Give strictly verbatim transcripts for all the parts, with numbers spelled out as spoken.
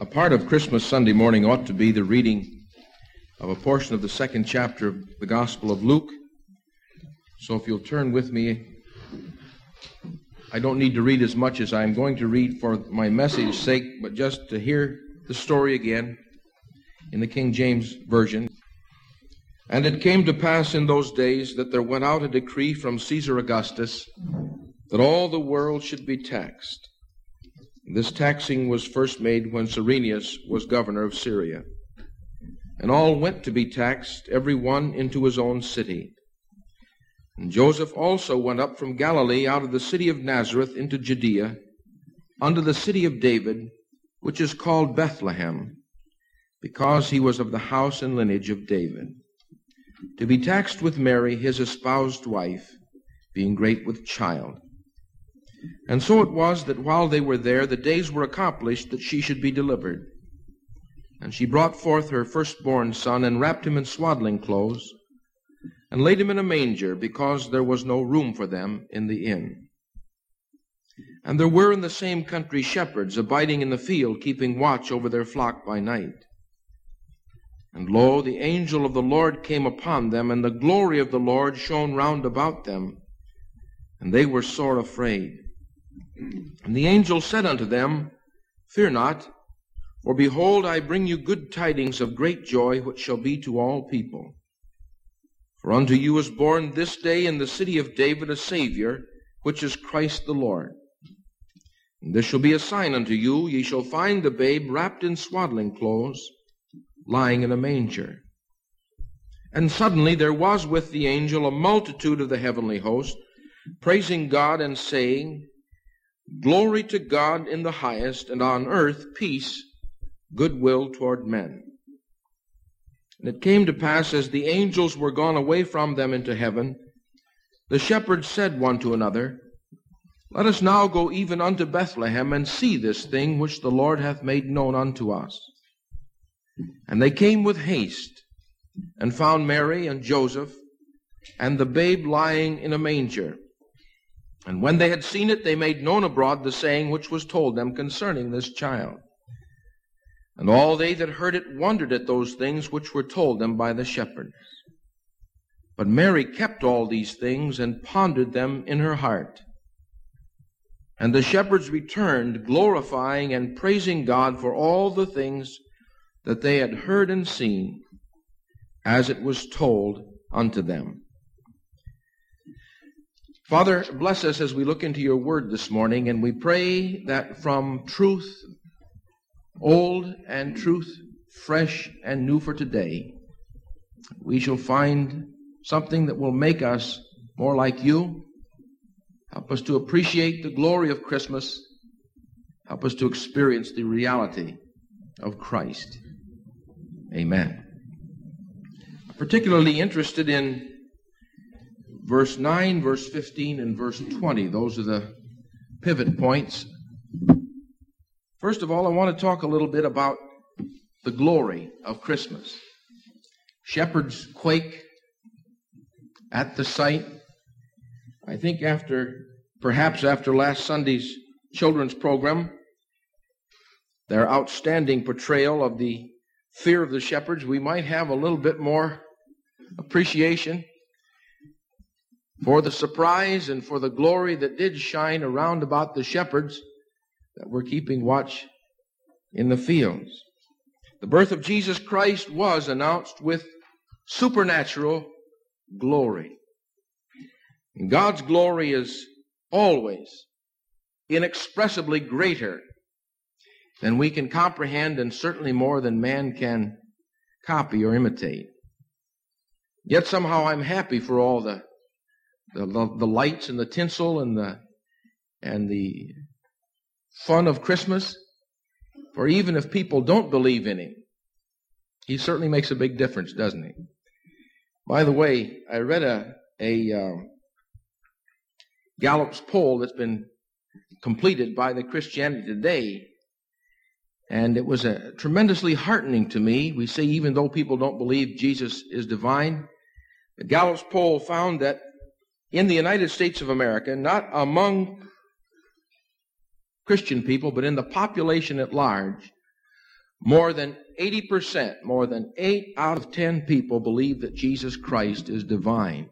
A part of Christmas Sunday morning ought to be the reading of a portion of the second chapter of the Gospel of Luke. So if you'll turn with me, I don't need to read as much as I'm going to read for my message's sake, but just to hear the story again in the King James Version. And it came to pass in those days that there went out a decree from Caesar Augustus that all the world should be taxed. This taxing was first made when Cyrenius was governor of Syria. And all went to be taxed, every one into his own city. And Joseph also went up from Galilee out of the city of Nazareth into Judea, unto the city of David, which is called Bethlehem, because he was of the house and lineage of David, to be taxed with Mary, his espoused wife, being great with child. And so it was that while they were there, the days were accomplished that she should be delivered. And she brought forth her firstborn son, and wrapped him in swaddling clothes, and laid him in a manger, because there was no room for them in the inn. And there were in the same country shepherds abiding in the field, keeping watch over their flock by night. And lo, the angel of the Lord came upon them, and the glory of the Lord shone round about them, and they were sore afraid. And the angel said unto them, Fear not, for behold, I bring you good tidings of great joy, which shall be to all people. For unto you is born this day in the city of David a Savior, which is Christ the Lord. And this shall be a sign unto you, ye shall find the babe wrapped in swaddling clothes, lying in a manger. And suddenly there was with the angel a multitude of the heavenly host, praising God and saying, Glory to God in the highest, and on earth peace, goodwill toward men. And it came to pass, as the angels were gone away from them into heaven, the shepherds said one to another, Let us now go even unto Bethlehem, and see this thing which the Lord hath made known unto us. And they came with haste, and found Mary and Joseph, and the babe lying in a manger. And when they had seen it, they made known abroad the saying which was told them concerning this child. And all they that heard it wondered at those things which were told them by the shepherds. But Mary kept all these things, and pondered them in her heart. And the shepherds returned, glorifying and praising God for all the things that they had heard and seen, as it was told unto them. Father, bless us as we look into your word this morning, and we pray that from truth old and truth fresh and new for today, we shall find something that will make us more like you. Help us to appreciate the glory of Christmas. Help us to experience the reality of Christ. Amen. I'm particularly interested in verse nine, verse fifteen, and verse twenty. Those are the pivot points. First of all, I want to talk a little bit about the glory of Christmas. Shepherds quake at the sight. I think after, perhaps after last Sunday's children's program, their outstanding portrayal of the fear of the shepherds, we might have a little bit more appreciation for the surprise and for the glory that did shine around about the shepherds that were keeping watch in the fields. The birth of Jesus Christ was announced with supernatural glory. And God's glory is always inexpressibly greater than we can comprehend, and certainly more than man can copy or imitate. Yet somehow I'm happy for all the the, the lights and the tinsel and the and the fun of Christmas. For even if people don't believe in him, he certainly makes a big difference, doesn't he? By the way, I read a, a uh, Gallup's poll that's been completed by the Christianity Today, and it was a, tremendously heartening to me. We say even though people don't believe Jesus is divine, the Gallup's poll found that in the United States of America, not among Christian people, but in the population at large, More than eighty percent, more than eight out of ten people believe that Jesus Christ is divine.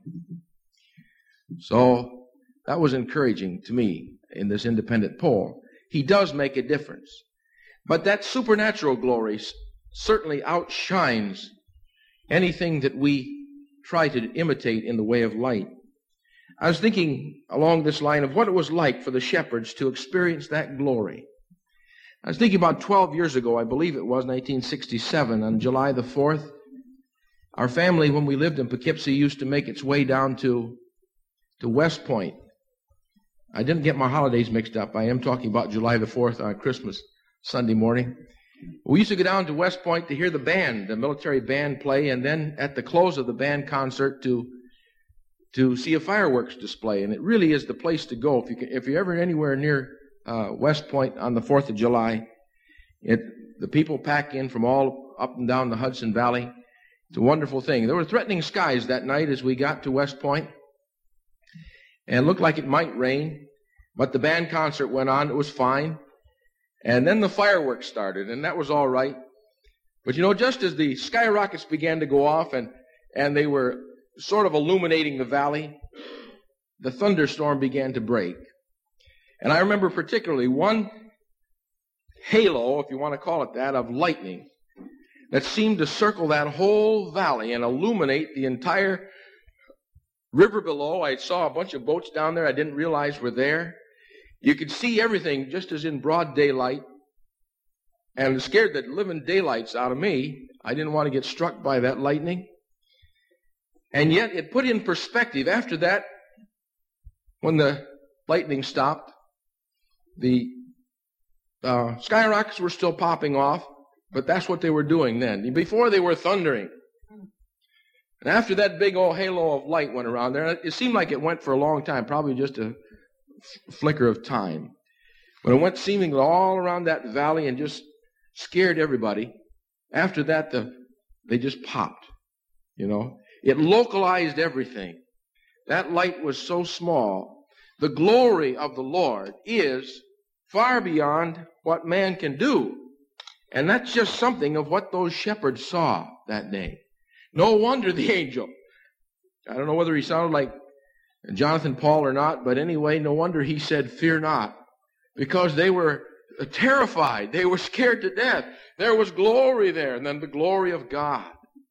So that was encouraging to me in this independent poll. He does make a difference. But that supernatural glory certainly outshines anything that we try to imitate in the way of light. I was thinking along this line of what it was like for the shepherds to experience that glory. I was thinking about twelve years ago, I believe it was, nineteen sixty-seven, on July the fourth. Our family, when we lived in Poughkeepsie, used to make its way down to, to West Point. I didn't get my holidays mixed up. I am talking about July the fourth on Christmas Sunday morning. We used to go down to West Point to hear the band, the military band play, and then at the close of the band concert to to see a fireworks display. And it really is the place to go. If, you can, if you're ever anywhere near uh, West Point on the fourth of July, it, the people pack in from all up and down the Hudson Valley. It's a wonderful thing. There were threatening skies that night as we got to West Point, and it looked like it might rain, but the band concert went on. It was fine. And then the fireworks started, and that was all right. But you know, just as the skyrockets began to go off and, and they were sort of illuminating the valley, the thunderstorm began to break. And I remember particularly one halo, if you want to call it that, of lightning that seemed to circle that whole valley and illuminate the entire river below. I saw a bunch of boats down there I didn't realize were there. You could see everything just as in broad daylight. And it scared the living daylights out of me. I didn't want to get struck by that lightning. And yet it put in perspective. After that, when the lightning stopped, the uh, skyrockets were still popping off, but that's what they were doing then. Before, they were thundering. And after that big old halo of light went around there, it seemed like it went for a long time, probably just a f- flicker of time. When it went seemingly all around that valley and just scared everybody, after that, the, they just popped, you know. It localized everything. That light was so small. The glory of the Lord is far beyond what man can do. And that's just something of what those shepherds saw that day. No wonder the angel, I don't know whether he sounded like Jonathan Paul or not, but anyway, no wonder he said, "Fear not," because they were terrified. They were scared to death. There was glory there, and then the glory of God.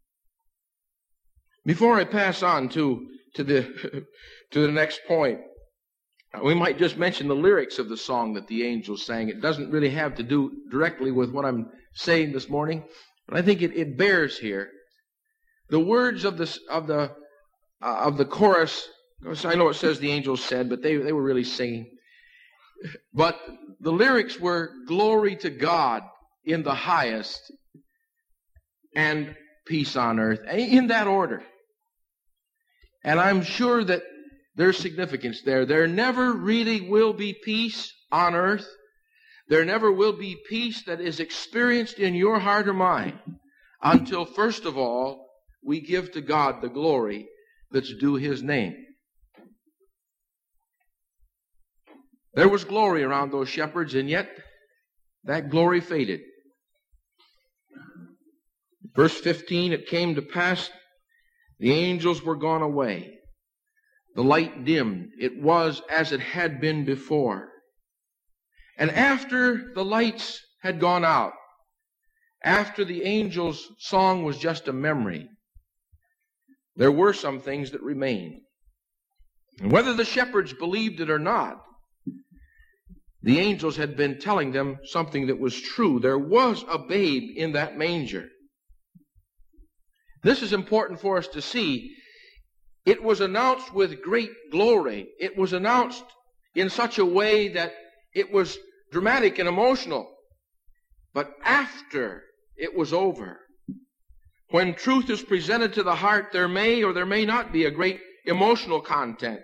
Before I pass on to, to, the, to the next point, we might just mention the lyrics of the song that the angels sang. It doesn't really have to do directly with what I'm saying this morning, but I think it, it bears here. The words of the of the uh, of the chorus. I know it says the angels said, but they they were really singing. But the lyrics were "Glory to God in the highest, and peace on earth," in that order. And I'm sure that there's significance there. There never really will be peace on earth. There never will be peace that is experienced in your heart or mind until, first of all, we give to God the glory that's due His name. There was glory around those shepherds, and yet that glory faded. Verse fifteen, it came to pass, the angels were gone away. The light dimmed. It was as it had been before. And after the lights had gone out, after the angels' song was just a memory, there were some things that remained. And whether the shepherds believed it or not, the angels had been telling them something that was true. There was a babe in that manger. This is important for us to see. It was announced with great glory. It was announced in such a way that it was dramatic and emotional. But after it was over, when truth is presented to the heart, there may or there may not be a great emotional content.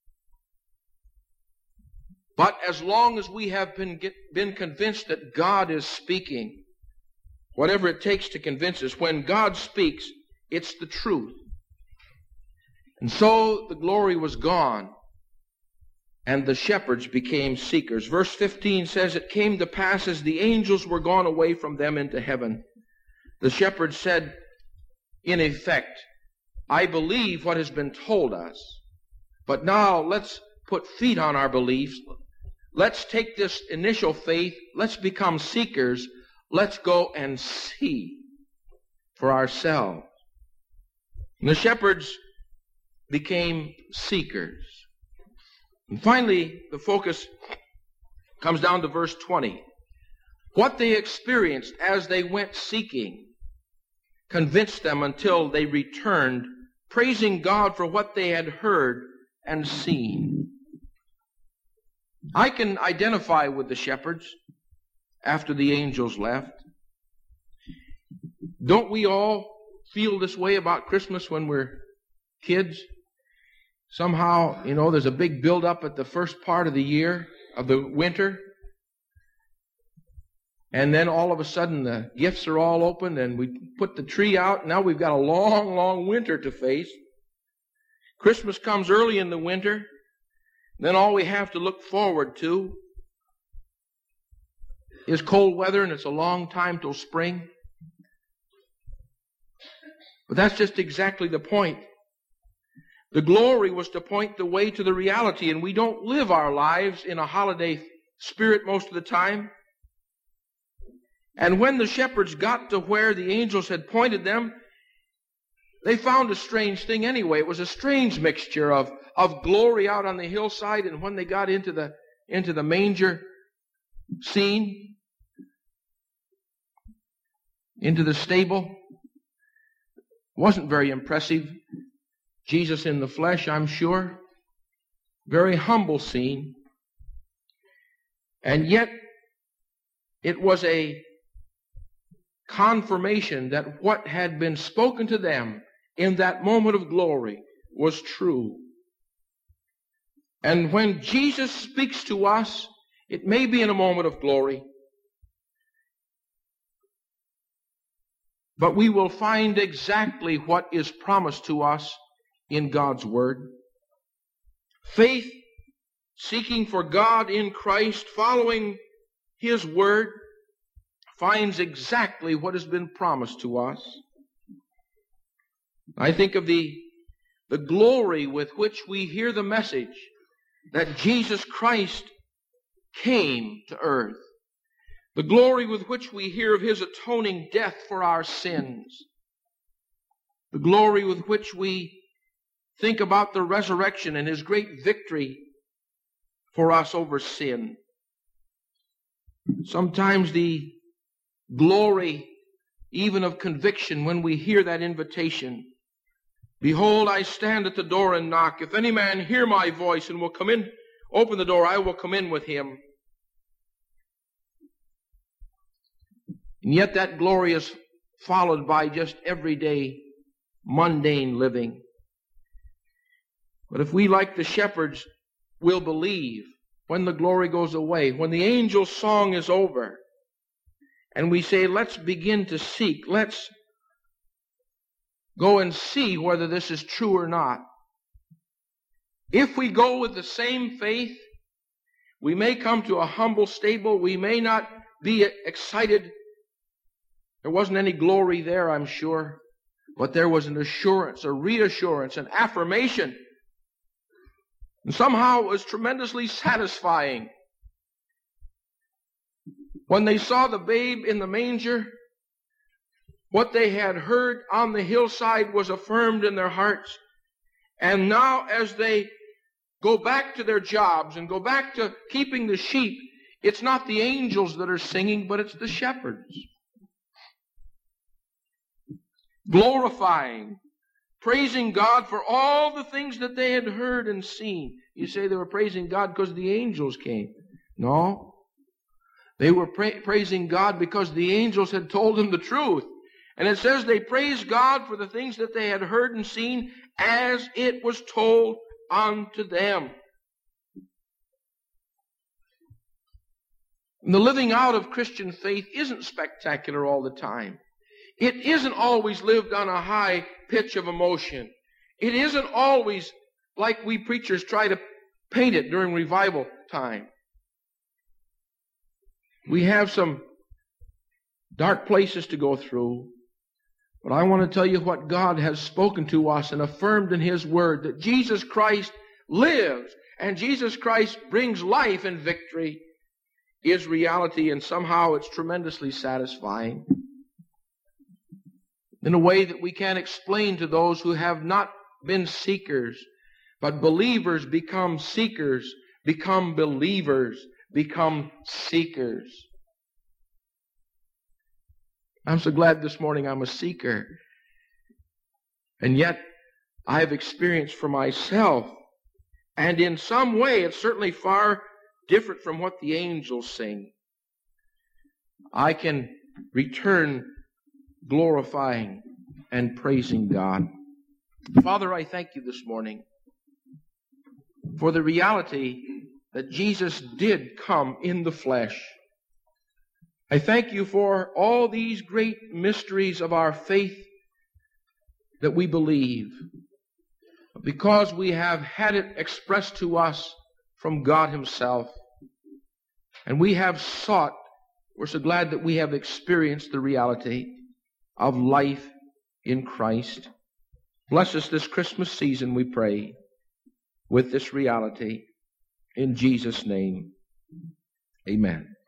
But as long as we have been, get, been convinced that God is speaking, whatever it takes to convince us, when God speaks, it's the truth. And so the glory was gone. and the shepherds became seekers. Verse fifteen says, it came to pass as the angels were gone away from them into heaven, the shepherds said, in effect, I believe what has been told us, but now let's put feet on our beliefs. Let's take this initial faith. Let's become seekers. Let's go and see for ourselves. And the shepherds became seekers. And finally, the focus comes down to verse twenty. What they experienced as they went seeking convinced them until they returned, praising God for what they had heard and seen. I can identify with the shepherds after the angels left. Don't we all feel this way about Christmas when we're kids? Somehow, you know, there's a big build-up at the first part of the year, of the winter. And then all of a sudden the gifts are all opened and we put the tree out. Now we've got a long, long winter to face. Christmas comes early in the winter. Then all we have to look forward to is cold weather, and it's a long time till spring. But that's just exactly the point. The glory was to point the way to the reality, and we don't live our lives in a holiday spirit most of the time. And when the shepherds got to where the angels had pointed them, they found a strange thing anyway. It was a strange mixture of, of glory out on the hillside, and when they got into the, into the manger scene, into the stable, wasn't very impressive. Jesus in the flesh, I'm sure. Very humble scene. And yet, it was a confirmation that what had been spoken to them in that moment of glory was true. And when Jesus speaks to us, it may be in a moment of glory, but we will find exactly what is promised to us in God's Word. Faith, seeking for God in Christ, following His Word, finds exactly what has been promised to us. I think of the, the glory with which we hear the message that Jesus Christ came to earth. The glory with which we hear of His atoning death for our sins. The glory with which we think about the resurrection and His great victory for us over sin. Sometimes the glory even of conviction when we hear that invitation. Behold, I stand at the door and knock. If any man hear my voice and will come in, open the door, I will come in with him. And yet that glory is followed by just everyday, mundane living. But if we, like the shepherds, will believe when the glory goes away, when the angel's song is over, and we say, let's begin to seek, let's go and see whether this is true or not. If we go with the same faith, we may come to a humble stable. We may not be excited. There wasn't any glory there, I'm sure. But there was an assurance, a reassurance, an affirmation. And somehow it was tremendously satisfying. When they saw the babe in the manger, what they had heard on the hillside was affirmed in their hearts. And now as they go back to their jobs and go back to keeping the sheep, it's not the angels that are singing, but it's the shepherds. Glorifying, praising God for all the things that they had heard and seen. You say they were praising God because the angels came. No. They were pra- praising God because the angels had told them the truth. And it says they praised God for the things that they had heard and seen as it was told unto them. And the living out of Christian faith isn't spectacular all the time. It isn't always lived on a high pitch of emotion. It isn't always like we preachers try to paint it during revival time. We have some dark places to go through. But I want to tell you what God has spoken to us and affirmed in His Word, that Jesus Christ lives and Jesus Christ brings life and victory, is reality, and somehow it's tremendously satisfying in a way that we can't explain to those who have not been seekers. But believers become seekers, become believers, become seekers. I'm so glad this morning I'm a seeker. And yet I have experienced for myself, and in some way it's certainly far different from what the angels sing. I can return glorifying and praising God. Father, I thank you this morning for the reality that Jesus did come in the flesh. I thank you for all these great mysteries of our faith that we believe, because we have had it expressed to us from God Himself. And we have sought, we're so glad that we have experienced the reality of life in Christ. Bless us this Christmas season, we pray, with this reality. In Jesus' name, amen.